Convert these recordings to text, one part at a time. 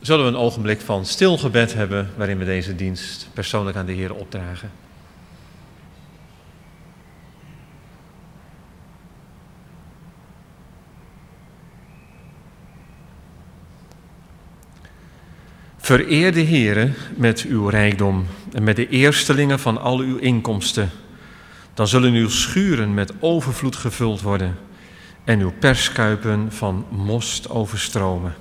zullen we een ogenblik van stil gebed hebben waarin we deze dienst persoonlijk aan de Heer opdragen. Vereer de Heere met uw rijkdom en met de eerstelingen van al uw inkomsten. Dan zullen uw schuren met overvloed gevuld worden en uw perskuipen van most overstromen.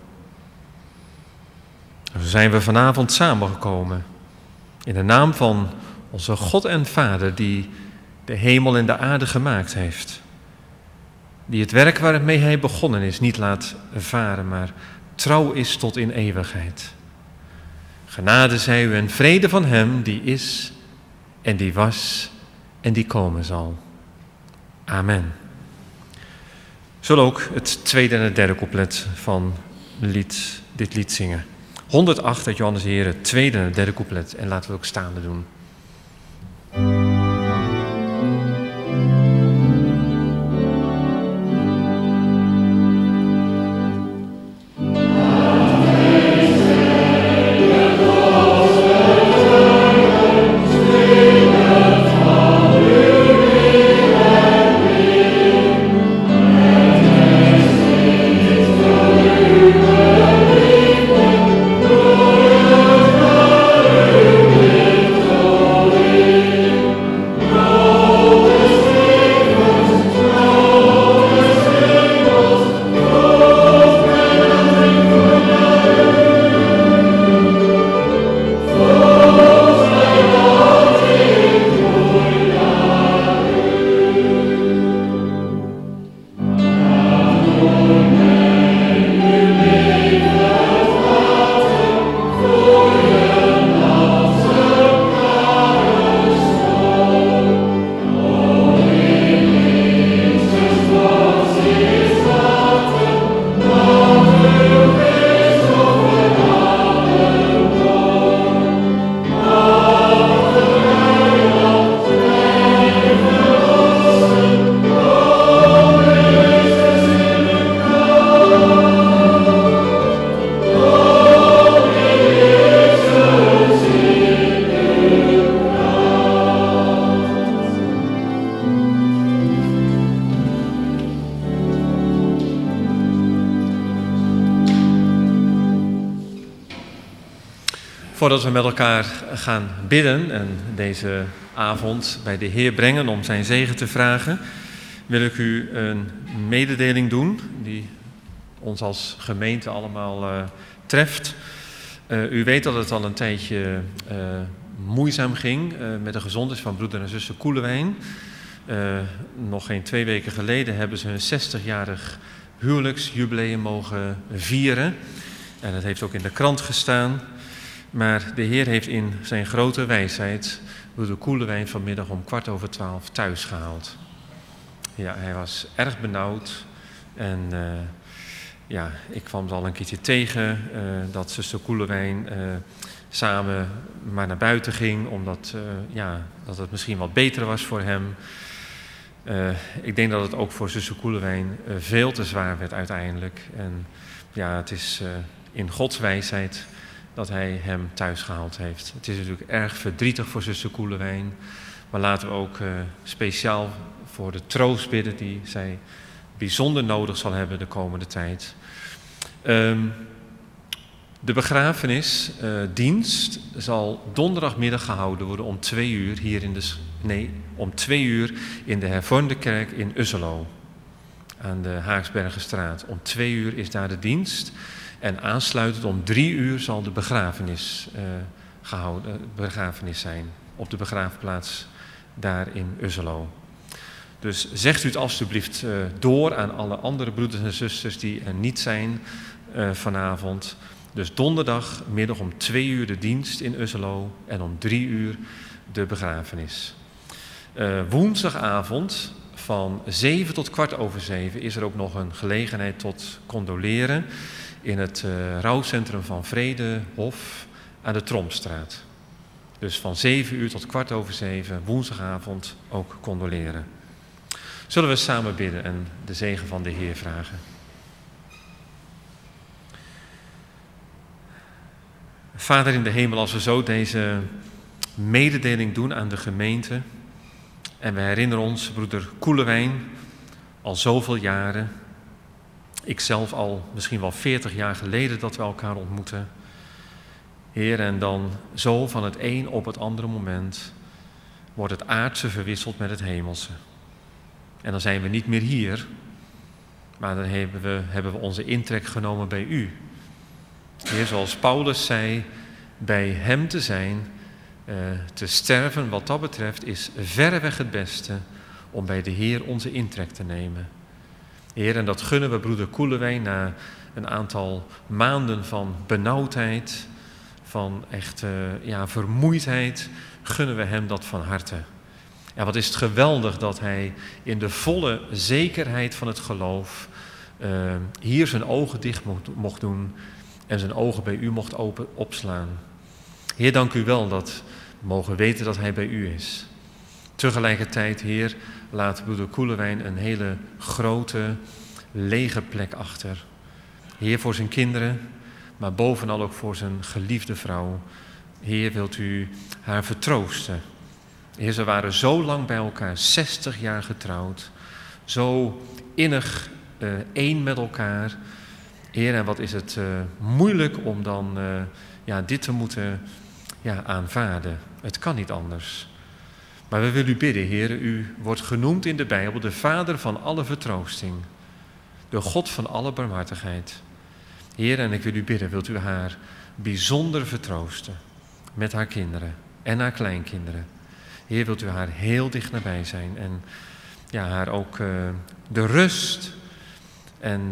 Zo zijn we vanavond samengekomen in de naam van onze God en Vader die de hemel en de aarde gemaakt heeft. Die het werk waarmee hij begonnen is niet laat varen, maar trouw is tot in eeuwigheid. Genade zij u en vrede van hem die is en die was en die komen zal. Amen. We zullen ook het tweede en het derde couplet van dit lied zingen. 108 uit Johannes de Heer, het tweede en het derde couplet. En laten we ook staande doen. Voordat we met elkaar gaan bidden en deze avond bij de Heer brengen om zijn zegen te vragen, wil ik u een mededeling doen die ons als gemeente allemaal treft. U weet dat het al een tijdje moeizaam ging met de gezondheid van broeder en zuster Koelewijn. Nog geen 2 weken geleden hebben ze hun 60-jarig huwelijksjubileum mogen vieren. En dat heeft ook in de krant gestaan. Maar de Heer heeft in zijn grote wijsheid broeder Koelewijn vanmiddag om 11:15 thuis gehaald. Ja, hij was erg benauwd. En ik kwam het al een keertje tegen dat zuster Koelewijn samen maar naar buiten ging. Omdat dat het misschien wat beter was voor hem. Ik denk dat het ook voor zuster Koelewijn veel te zwaar werd uiteindelijk. En het is in Gods wijsheid dat hij hem thuis gehaald heeft. Het is natuurlijk erg verdrietig voor zuster Koelewijn. Maar laten we ook speciaal voor de troost bidden die zij bijzonder nodig zal hebben de komende tijd. De begrafenisdienst zal donderdagmiddag gehouden worden om 2 uur om 2 uur in de hervormde kerk in Usselo. Aan de Haaksbergenstraat. Om 2 uur is daar de dienst. En aansluitend om 3 uur zal de begrafenis zijn. Op de begraafplaats daar in Usselo. Dus zegt u het alstublieft door aan alle andere broeders en zusters die er niet zijn vanavond. Dus donderdagmiddag om 2 uur de dienst in Usselo en om 3 uur de begrafenis. Woensdagavond van 7 tot 7:15 is er ook nog een gelegenheid tot condoleren in het rouwcentrum van Vredehof aan de Tromstraat. Dus van 7 uur tot 7:15 woensdagavond ook condoleren. Zullen we samen bidden en de zegen van de Heer vragen. Vader in de hemel, als we zo deze mededeling doen aan de gemeente en we herinneren ons, broeder Koelewijn, al zoveel jaren, ikzelf al misschien wel 40 jaar geleden dat we elkaar ontmoeten. Heer, en dan zo van het een op het andere moment wordt het aardse verwisseld met het hemelse. En dan zijn we niet meer hier, maar dan hebben we onze intrek genomen bij u. Heer, zoals Paulus zei, bij hem te zijn, te sterven wat dat betreft, is verreweg het beste om bij de Heer onze intrek te nemen. Heer, en dat gunnen we broeder Koelewijn na een aantal maanden van benauwdheid, van echt vermoeidheid, gunnen we hem dat van harte. Ja, wat is het geweldig dat hij in de volle zekerheid van het geloof hier zijn ogen dicht mocht doen en zijn ogen bij u mocht opslaan. Heer, dank u wel dat we mogen weten dat hij bij u is. Tegelijkertijd, Heer, laat broeder Koelewijn een hele grote, lege plek achter. Heer, voor zijn kinderen, maar bovenal ook voor zijn geliefde vrouw. Heer, wilt u haar vertroosten. Heer, ze waren zo lang bij elkaar, 60 jaar getrouwd. Zo innig één met elkaar. Heer, en wat is het moeilijk om dan dit te moeten aanvaarden. Het kan niet anders. Maar we willen u bidden, Heer, u wordt genoemd in de Bijbel de Vader van alle vertroosting. De God van alle barmhartigheid. Heer, en ik wil u bidden, wilt u haar bijzonder vertroosten met haar kinderen en haar kleinkinderen. Heer, wilt u haar heel dicht nabij zijn en haar ook de rust en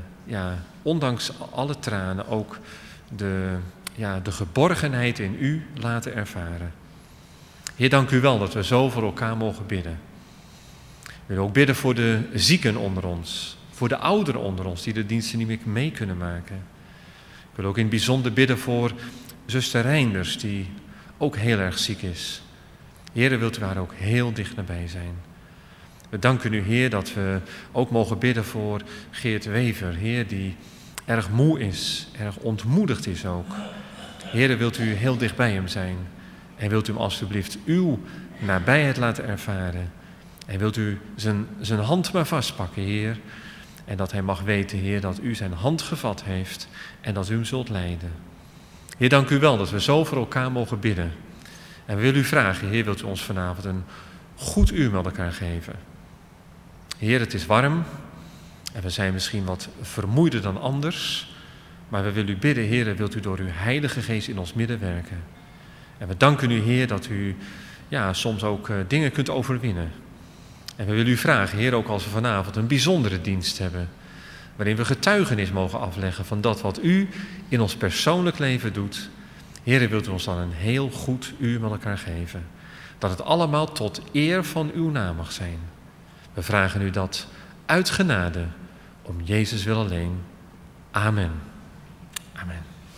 ondanks alle tranen ook de geborgenheid in u laten ervaren. Heer, dank u wel dat we zo voor elkaar mogen bidden. We willen ook bidden voor de zieken onder ons, voor de ouderen onder ons die de diensten niet meer mee kunnen maken. Ik wil ook in het bijzonder bidden voor zuster Reinders, die ook heel erg ziek is. Heer, wilt u haar ook heel dicht nabij zijn. We danken u, Heer, dat we ook mogen bidden voor Geert Wever, Heer, die erg moe is, erg ontmoedigd is ook. Heer, wilt u heel dicht bij hem zijn en wilt u hem alstublieft uw nabijheid laten ervaren. En wilt u zijn hand maar vastpakken, Heer. En dat hij mag weten, Heer, dat u zijn hand gevat heeft en dat u hem zult leiden. Heer, dank u wel dat we zo voor elkaar mogen bidden. En we willen u vragen, Heer, wilt u ons vanavond een goed uur met elkaar geven. Heer, het is warm en we zijn misschien wat vermoeider dan anders. Maar we willen u bidden, Heer, wilt u door uw Heilige Geest in ons midden werken. En we danken u, Heer, dat u soms ook dingen kunt overwinnen. En we willen u vragen, Heer, ook als we vanavond een bijzondere dienst hebben, waarin we getuigenis mogen afleggen van dat wat u in ons persoonlijk leven doet. Heer, wilt u ons dan een heel goed uur met elkaar geven. Dat het allemaal tot eer van uw naam mag zijn. We vragen u dat uit genade, om Jezus wil alleen. Amen. Amen.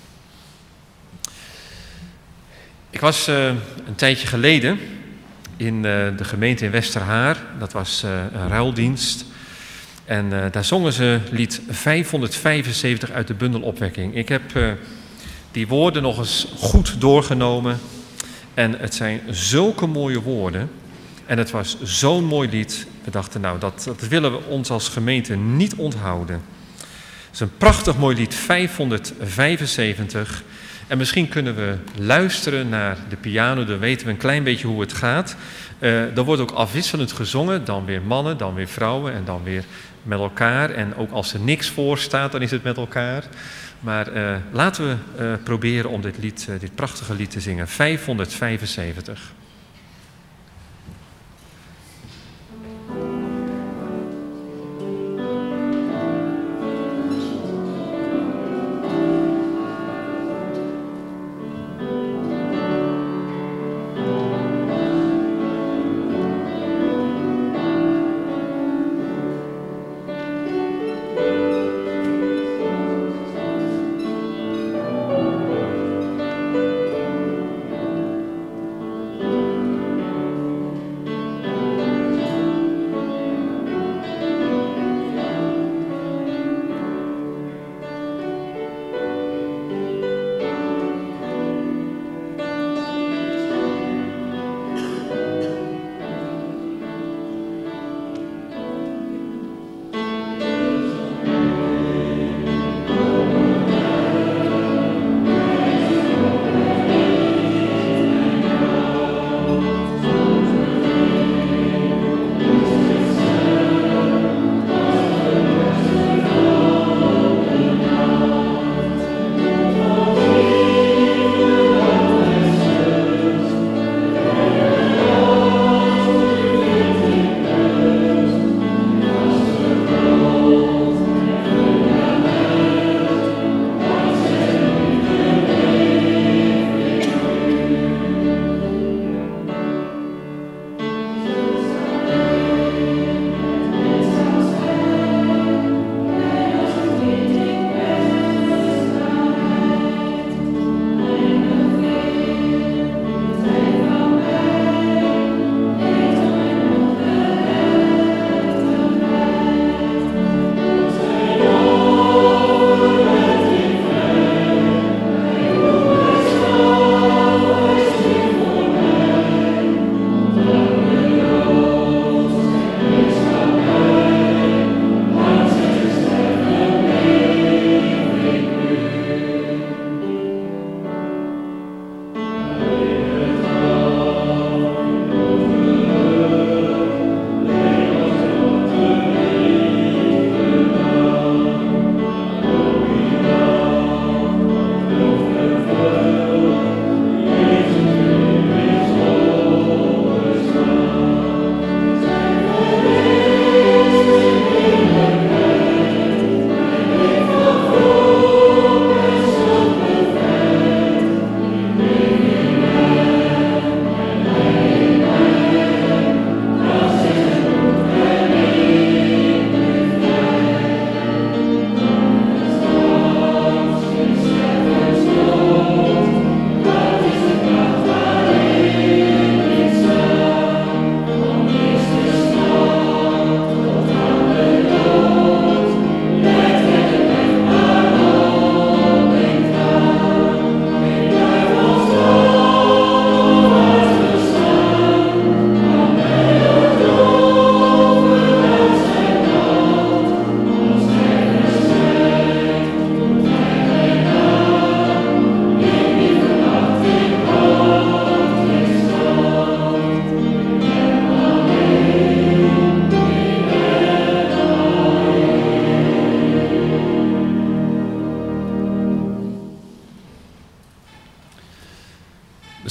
Ik was een tijdje geleden in de gemeente in Westerhaar. Dat was een ruildienst. En daar zongen ze lied 575 uit de bundel Opwekking. Ik heb die woorden nog eens goed doorgenomen. En het zijn zulke mooie woorden. En het was zo'n mooi lied. We dachten, nou, dat willen we ons als gemeente niet onthouden. Het is een prachtig mooi lied, 575. En misschien kunnen we luisteren naar de piano, dan weten we een klein beetje hoe het gaat. Er wordt ook afwisselend gezongen, dan weer mannen, dan weer vrouwen en dan weer met elkaar. En ook als er niks voor staat, dan is het met elkaar. Maar laten we proberen om dit prachtige lied te zingen, 575.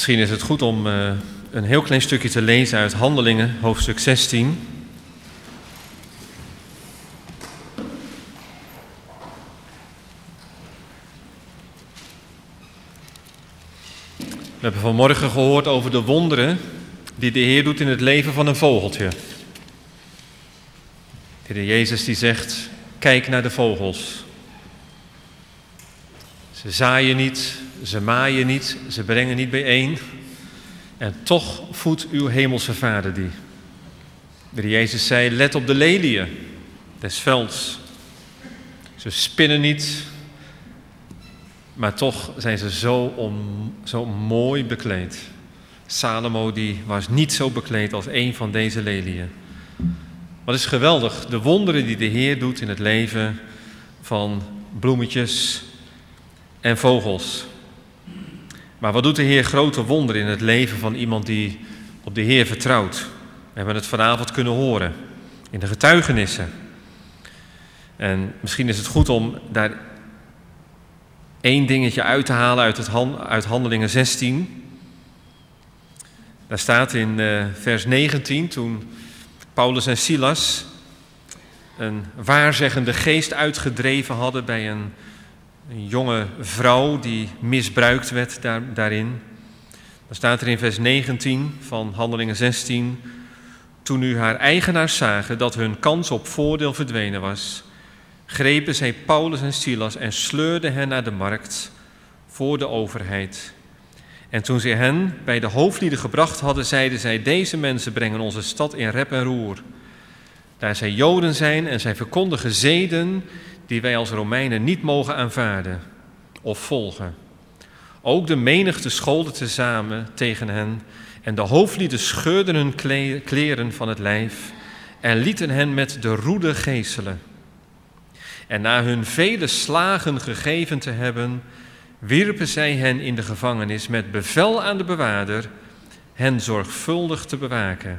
Misschien is het goed om een heel klein stukje te lezen uit Handelingen, hoofdstuk 16. We hebben vanmorgen gehoord over de wonderen die de Heer doet in het leven van een vogeltje. De Heer Jezus die zegt, kijk naar de vogels. Ze zaaien niet, ze maaien niet, ze brengen niet bijeen. En toch voedt uw hemelse Vader die. De Heer Jezus zei, let op de leliën des velds. Ze spinnen niet, maar toch zijn ze zo mooi bekleed. Salomo die was niet zo bekleed als een van deze leliën. Wat is geweldig, de wonderen die de Heer doet in het leven van bloemetjes en vogels. Maar wat doet de Heer grote wonderen in het leven van iemand die op de Heer vertrouwt? We hebben het vanavond kunnen horen in de getuigenissen. En misschien is het goed om daar één dingetje uit te halen uit Handelingen 16. Daar staat in vers 19, toen Paulus en Silas een waarzeggende geest uitgedreven hadden bij een jonge vrouw die misbruikt werd daarin. Dan staat er in vers 19 van Handelingen 16... Toen nu haar eigenaars zagen dat hun kans op voordeel verdwenen was, grepen zij Paulus en Silas en sleurden hen naar de markt voor de overheid. En toen ze hen bij de hoofdlieden gebracht hadden, zeiden zij, deze mensen brengen onze stad in rep en roer. Daar zij Joden zijn en zij verkondigen zeden die wij als Romeinen niet mogen aanvaarden of volgen. Ook de menigte scholden tezamen tegen hen en de hoofdlieden scheurden hun kleren van het lijf en lieten hen met de roede geeselen. En na hun vele slagen gegeven te hebben, wierpen zij hen in de gevangenis met bevel aan de bewaarder hen zorgvuldig te bewaken.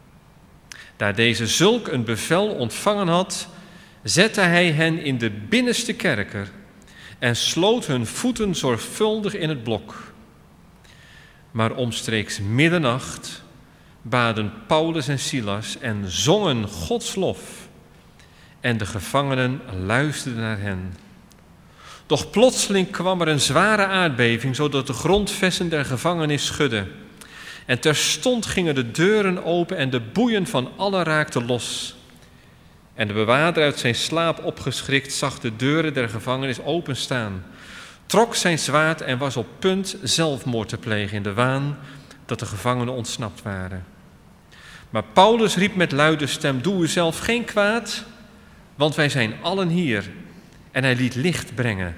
Daar deze zulk een bevel ontvangen had, zette hij hen in de binnenste kerker en sloot hun voeten zorgvuldig in het blok. Maar omstreeks middernacht baden Paulus en Silas en zongen Gods lof. En de gevangenen luisterden naar hen. Doch plotseling kwam er een zware aardbeving, zodat de grondvesten der gevangenis schudden. En terstond gingen de deuren open en de boeien van allen raakten los. En de bewaarder uit zijn slaap opgeschrikt zag de deuren der gevangenis openstaan, trok zijn zwaard en was op punt zelfmoord te plegen in de waan dat de gevangenen ontsnapt waren. Maar Paulus riep met luide stem, doe u zelf geen kwaad, want wij zijn allen hier. En hij liet licht brengen,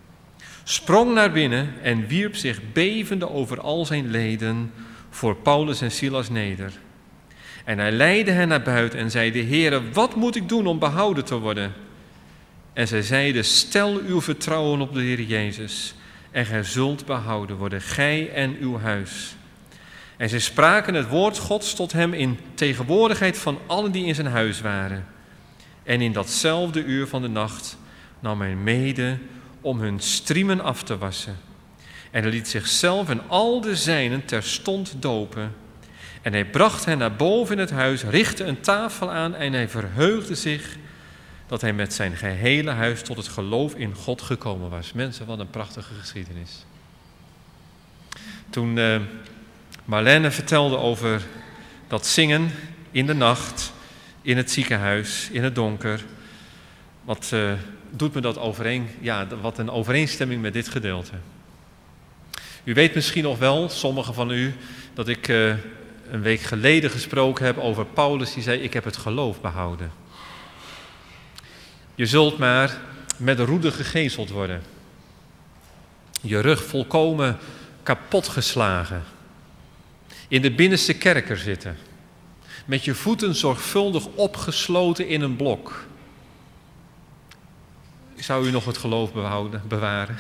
sprong naar binnen en wierp zich bevende over al zijn leden voor Paulus en Silas neder. En hij leidde hen naar buiten en zei, Heere, wat moet ik doen om behouden te worden? En zij zeiden, stel uw vertrouwen op de Heer Jezus en gij zult behouden worden, gij en uw huis. En zij spraken het woord Gods tot hem in tegenwoordigheid van allen die in zijn huis waren. En in datzelfde uur van de nacht nam hij mede om hun striemen af te wassen. En hij liet zichzelf en al de zijnen terstond dopen. En hij bracht hen naar boven in het huis, richtte een tafel aan en hij verheugde zich dat hij met zijn gehele huis tot het geloof in God gekomen was. Mensen, wat een prachtige geschiedenis. Toen Marlene vertelde over dat zingen in de nacht, in het ziekenhuis, in het donker, wat doet me dat overeen? Ja, wat een overeenstemming met dit gedeelte. U weet misschien nog wel, sommigen van u, dat ik een week geleden gesproken heb over Paulus, die zei, ik heb het geloof behouden. Je zult maar met de roede gegezeld worden. Je rug volkomen kapotgeslagen. In de binnenste kerker zitten. Met je voeten zorgvuldig opgesloten in een blok. Zou u nog het geloof bewaren?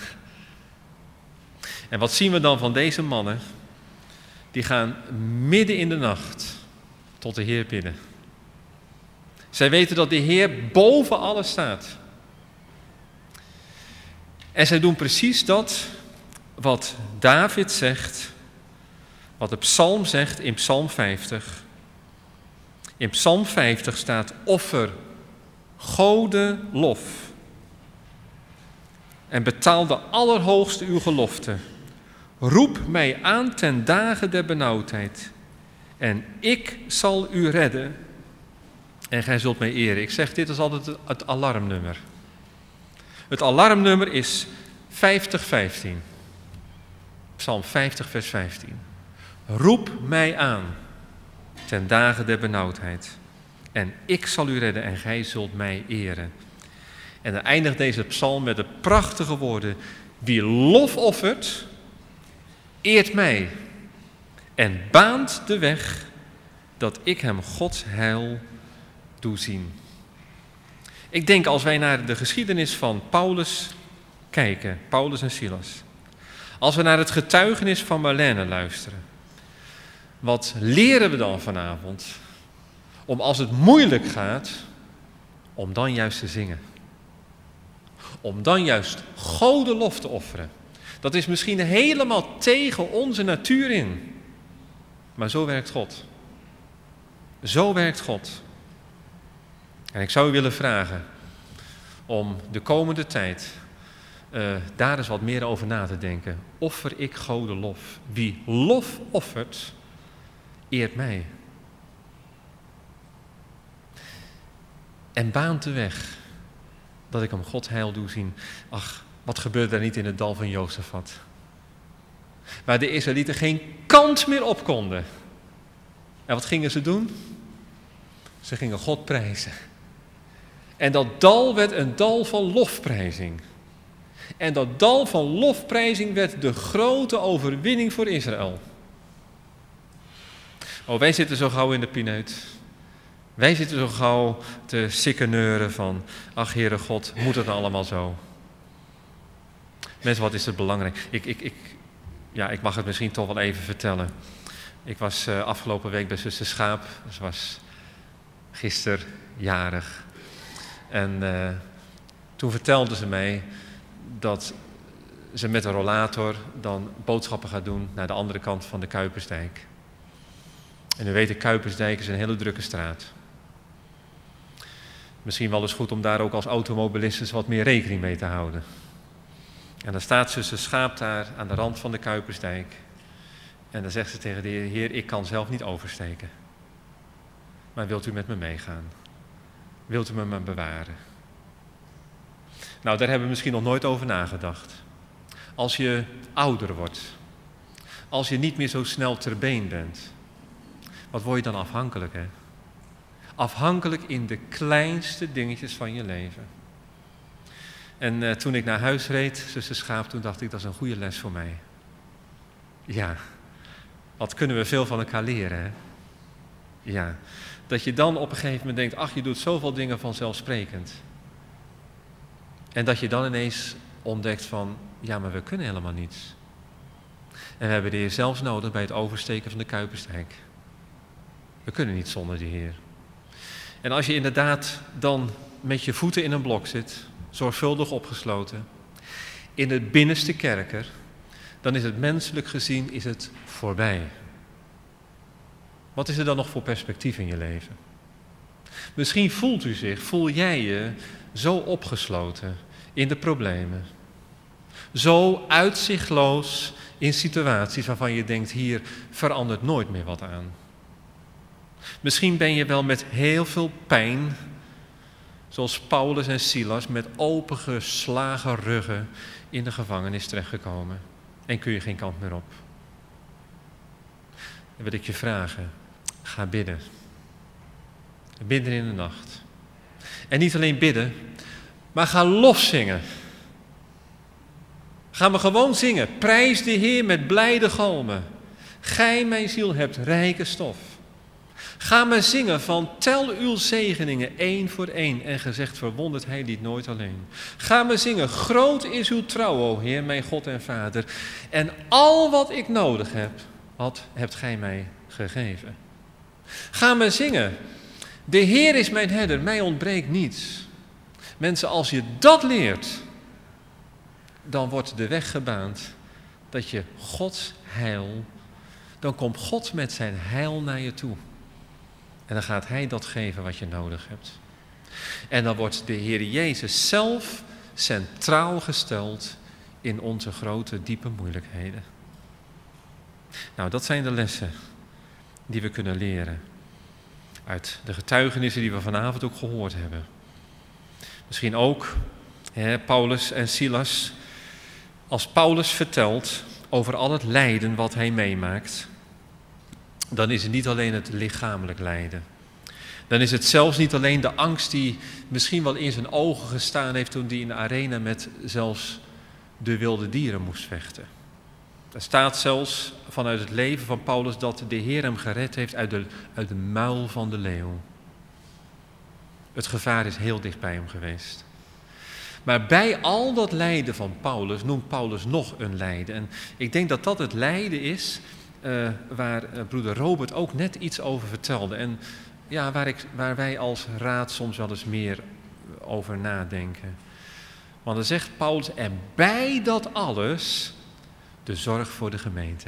En wat zien we dan van deze mannen? Die gaan midden in de nacht tot de Heer bidden. Zij weten dat de Heer boven alles staat. En zij doen precies dat wat David zegt. wat de psalm zegt in Psalm 50. In Psalm 50 staat: offer Gode lof en betaal de Allerhoogste uw gelofte. Roep mij aan ten dagen der benauwdheid en ik zal u redden en gij zult mij eren. Ik zeg, dit is altijd het alarmnummer. Het alarmnummer is 50:15. Psalm 50 vers 15. Roep mij aan ten dagen der benauwdheid en ik zal u redden en gij zult mij eren. En dan eindigt deze psalm met de prachtige woorden: wie lof offert, eert mij en baant de weg dat ik hem Gods heil doe zien. Ik denk, als wij naar de geschiedenis van Paulus kijken, Paulus en Silas, als we naar het getuigenis van Marlene luisteren, wat leren we dan vanavond? Om als het moeilijk gaat, om dan juist te zingen. Om dan juist Gode lof te offeren. Dat is misschien helemaal tegen onze natuur in. Maar zo werkt God. Zo werkt God. En ik zou u willen vragen om de komende tijd daar eens wat meer over na te denken. Offer ik Gode lof? Wie lof offert, eert mij. En baant de weg dat ik hem God heil doe zien. Ach, wat gebeurde er niet in het dal van Jozefat? Waar de Israëlieten geen kant meer op konden. En wat gingen ze doen? Ze gingen God prijzen. En dat dal werd een dal van lofprijzing. En dat dal van lofprijzing werd de grote overwinning voor Israël. Oh, wij zitten zo gauw in de pineut. Wij zitten zo gauw te sikkeneuren van: ach, Heere God, moet het nou allemaal zo? Mensen, wat is het belangrijk? Ik mag het misschien toch wel even vertellen. Ik was afgelopen week bij zuster Schaap. Ze was gisteren jarig. En toen vertelde ze mij dat ze met een rollator dan boodschappen gaat doen naar de andere kant van de Kuipersdijk. En u weet, de Kuipersdijk is een hele drukke straat. Misschien wel eens goed om daar ook als automobilist wat meer rekening mee te houden. En dan staat zuster Schaap daar aan de rand van de Kuipersdijk. En dan zegt ze tegen de Heer: ik kan zelf niet oversteken. Maar wilt u met me meegaan? Wilt u me maar bewaren? Nou, daar hebben we misschien nog nooit over nagedacht. Als je ouder wordt, als je niet meer zo snel ter been bent, wat word je dan afhankelijk, hè? Afhankelijk in de kleinste dingetjes van je leven. En toen ik naar huis reed, zuster Schaap, toen dacht ik, dat is een goede les voor mij. Ja, wat kunnen we veel van elkaar leren, hè? Ja, dat je dan op een gegeven moment denkt, ach, je doet zoveel dingen vanzelfsprekend. En dat je dan ineens ontdekt van, ja, maar we kunnen helemaal niets. En we hebben de Heer zelfs nodig bij het oversteken van de Kuipersdijk. We kunnen niet zonder de Heer. En als je inderdaad dan met je voeten in een blok zit, zorgvuldig opgesloten, in het binnenste kerker, dan is het menselijk gezien is het voorbij. Wat is er dan nog voor perspectief in je leven? Misschien voel jij je zo opgesloten in de problemen. Zo uitzichtloos in situaties waarvan je denkt, hier verandert nooit meer wat aan. Misschien ben je wel met heel veel pijn, zoals Paulus en Silas, met opengeslagen ruggen in de gevangenis terechtgekomen. En kun je geen kant meer op. Dan wil ik je vragen, ga bidden. Bidden in de nacht. En niet alleen bidden, maar ga lof zingen. Ga maar gewoon zingen. Prijs de Heer met blijde galmen. Gij, mijn ziel, hebt rijke stof. Ga maar zingen van tel uw zegeningen één voor één en gezegd verwondert hij niet nooit alleen. Ga maar zingen, groot is uw trouw, o Heer, mijn God en Vader. En al wat ik nodig heb, wat hebt gij mij gegeven. Ga maar zingen, de Heer is mijn herder, mij ontbreekt niets. Mensen, als je dat leert, dan wordt de weg gebaand dat je Gods heil, dan komt God met zijn heil naar je toe. En dan gaat hij dat geven wat je nodig hebt. En dan wordt de Heer Jezus zelf centraal gesteld in onze grote, diepe moeilijkheden. Nou, dat zijn de lessen die we kunnen leren uit de getuigenissen die we vanavond ook gehoord hebben. Misschien ook Paulus en Silas. Als Paulus vertelt over al het lijden wat hij meemaakt, dan is het niet alleen het lichamelijk lijden. Dan is het zelfs niet alleen de angst die misschien wel in zijn ogen gestaan heeft toen hij in de arena met zelfs de wilde dieren moest vechten. Er staat zelfs vanuit het leven van Paulus dat de Heer hem gered heeft uit de muil van de leeuw. Het gevaar is heel dicht bij hem geweest. Maar bij al dat lijden van Paulus noemt Paulus nog een lijden. En ik denk dat dat het lijden is waar broeder Robert ook net iets over vertelde. En ja, waar wij als raad soms wel eens meer over nadenken. Want dan zegt Paulus, en bij dat alles de zorg voor de gemeente.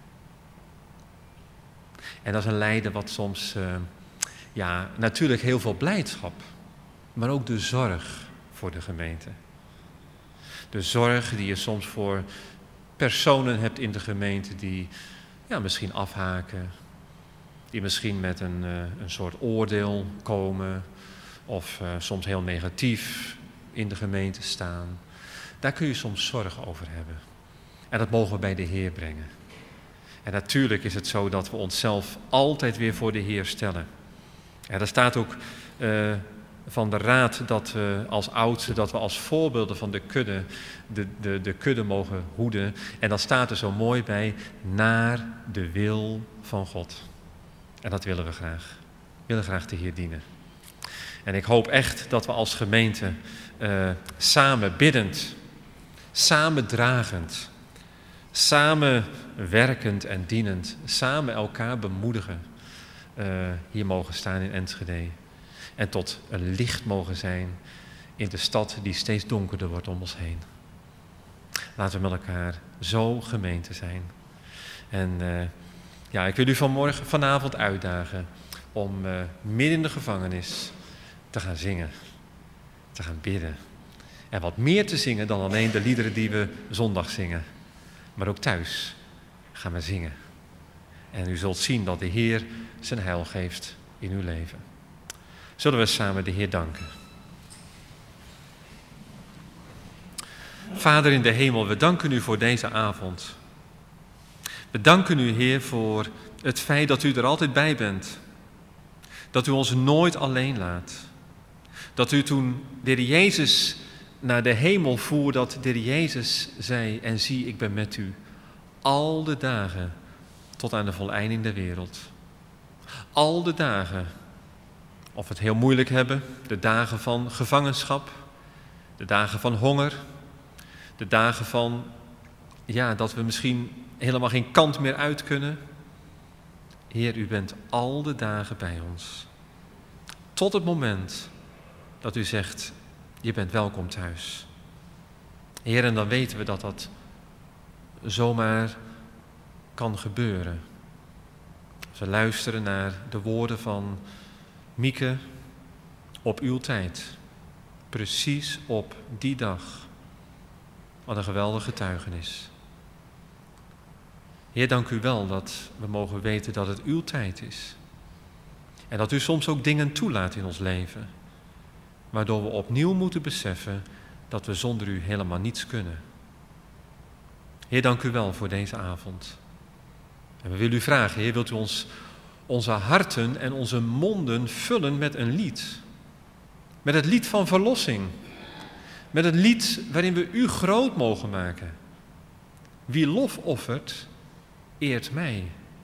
En dat is een lijden wat soms, natuurlijk heel veel blijdschap, maar ook de zorg voor de gemeente. De zorg die je soms voor personen hebt in de gemeente die misschien afhaken, die misschien met een soort oordeel komen of soms heel negatief in de gemeente staan. Daar kun je soms zorg over hebben. En dat mogen we bij de Heer brengen. En natuurlijk is het zo dat we onszelf altijd weer voor de Heer stellen. En er staat ook van de raad dat we als oudsten, dat we als voorbeelden van de kudde, de kudde mogen hoeden. En dan staat er zo mooi bij, naar de wil van God. En dat willen we graag. We willen graag de Heer dienen. En ik hoop echt dat we als gemeente samen biddend, samen dragend, samen werkend en dienend, samen elkaar bemoedigen, hier mogen staan in Enschede. En tot een licht mogen zijn in de stad die steeds donkerder wordt om ons heen. Laten we met elkaar zo gemeente zijn. En ik wil u vanavond uitdagen om midden in de gevangenis te gaan zingen, te gaan bidden. En wat meer te zingen dan alleen de liederen die we zondag zingen. Maar ook thuis gaan we zingen. En u zult zien dat de Heer zijn heil geeft in uw leven. Zullen we samen de Heer danken. Vader in de hemel, we danken u voor deze avond. We danken u, Heer, voor het feit dat u er altijd bij bent. Dat u ons nooit alleen laat. Dat u toen de Heer Jezus naar de hemel voer, dat de Heer Jezus zei, en zie, ik ben met u al de dagen tot aan de voleinding der wereld. Al de dagen, of we het heel moeilijk hebben, de dagen van gevangenschap, de dagen van honger, de dagen van, dat we misschien helemaal geen kant meer uit kunnen. Heer, u bent al de dagen bij ons. Tot het moment dat u zegt, je bent welkom thuis. Heer, en dan weten we dat dat zomaar kan gebeuren. Als we luisteren naar de woorden van Mieke, op uw tijd. Precies op die dag. Wat een geweldige getuigenis. Heer, dank u wel dat we mogen weten dat het uw tijd is. En dat u soms ook dingen toelaat in ons leven. Waardoor we opnieuw moeten beseffen dat we zonder u helemaal niets kunnen. Heer, dank u wel voor deze avond. En we willen u vragen, Heer, wilt u onze harten en onze monden vullen met een lied. Met het lied van verlossing. Met het lied waarin we u groot mogen maken. Wie lof offert, eert mij.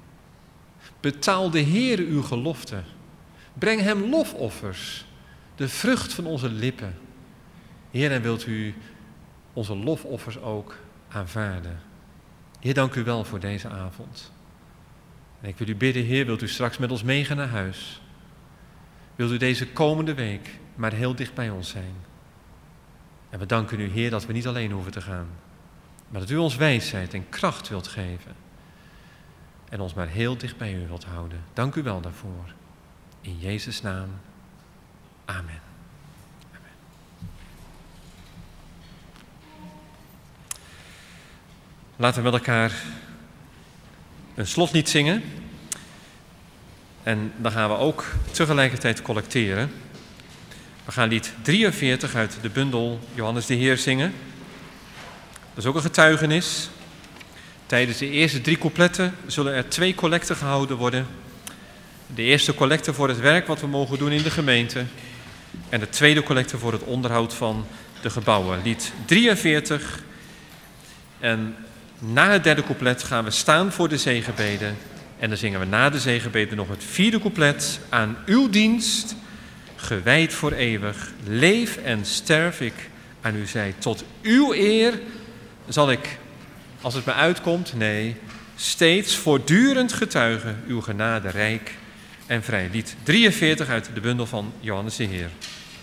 Betaal de Heere uw gelofte. Breng hem lofoffers, de vrucht van onze lippen. Heer, en wilt u onze lofoffers ook aanvaarden. Heer, dank u wel voor deze avond. En ik wil u bidden, Heer, wilt u straks met ons meegaan naar huis? Wilt u deze komende week maar heel dicht bij ons zijn? En we danken u, Heer, dat we niet alleen hoeven te gaan, maar dat u ons wijsheid en kracht wilt geven. en ons maar heel dicht bij u wilt houden. Dank u wel daarvoor. In Jezus' naam. Amen. Amen. Laten we met elkaar een slotlied zingen. En dan gaan we ook tegelijkertijd collecteren. We gaan lied 43 uit de bundel Johannes de Heer zingen. Dat is ook een getuigenis. Tijdens de eerste 3 coupletten zullen er 2 collecten gehouden worden. De eerste collecte voor het werk wat we mogen doen in de gemeente. En de tweede collecte voor het onderhoud van de gebouwen. Lied 43. En na het derde couplet gaan we staan voor de zegenbeden. En dan zingen we na de zegenbeden nog het 4e couplet. Aan uw dienst, gewijd voor eeuwig, leef en sterf ik aan uw zij. Tot uw eer zal ik, als het me uitkomt, nee, steeds voortdurend getuigen uw genade rijk en vrij. Lied 43 uit de bundel van Johannes de Heer.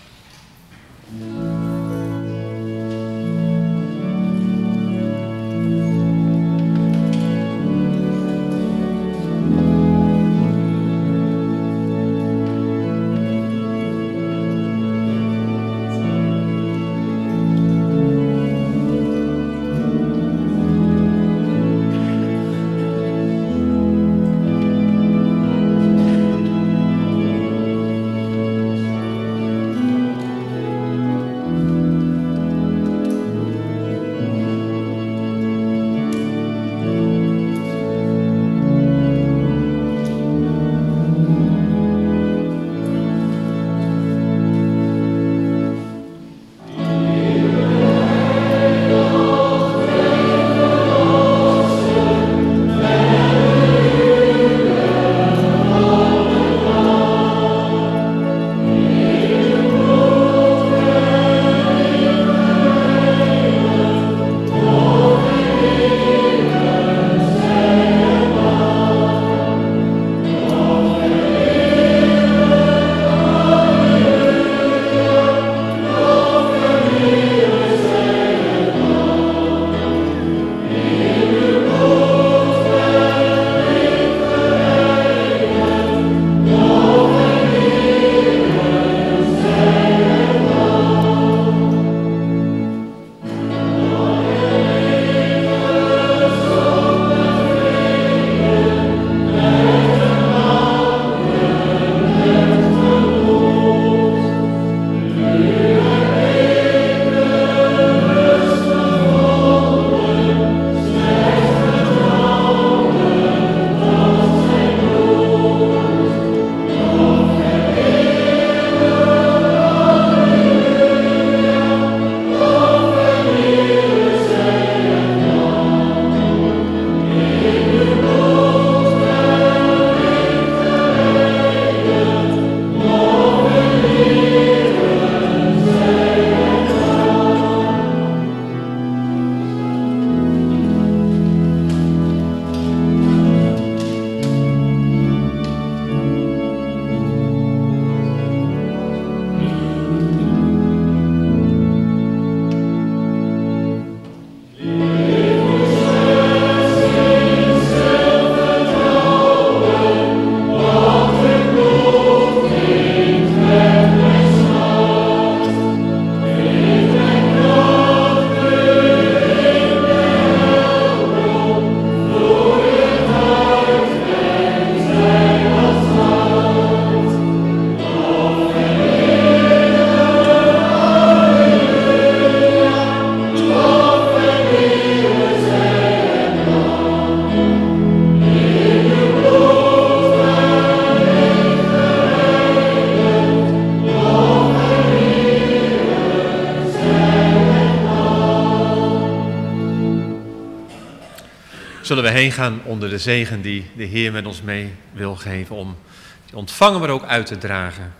zullen we heen gaan onder de zegen die de Heer met ons mee wil geven, om die ontvangen maar ook uit te dragen.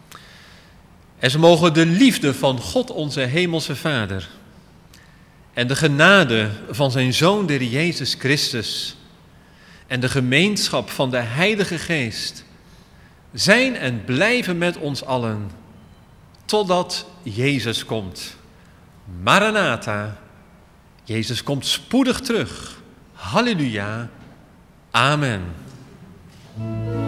En ze mogen de liefde van God onze hemelse Vader en de genade van zijn Zoon, de Heer Jezus Christus, en de gemeenschap van de Heilige Geest zijn en blijven met ons allen, totdat Jezus komt. Maranatha, Jezus komt spoedig terug. Halleluja, Amen.